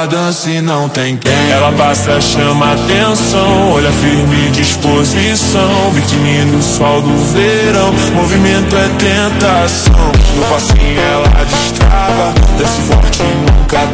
ela dança e não tem quem. Ela passa, chama atenção, olha firme, disposição. Biquíni no sol do verão, movimento é tentação. No passinho ela destrava, desce forte e nunca